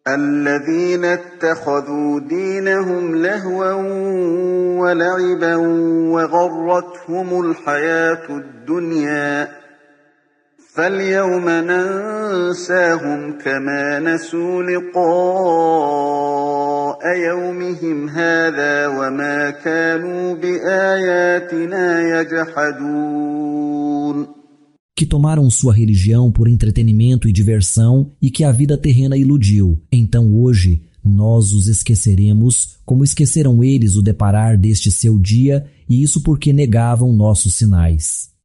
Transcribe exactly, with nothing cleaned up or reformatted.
الذين اتخذوا دينهم لهوا ولعبا وغرتهم الحياة الدنيا فاليوم ننساهم كما نسوا لقاء يومهم هذا وما كانوا بآياتنا يجحدون. Que tomaram sua religião por entretenimento e diversão e que a vida terrena iludiu. Então hoje nós os esqueceremos, como esqueceram eles o deparar deste seu dia, e isso porque negavam nossos sinais.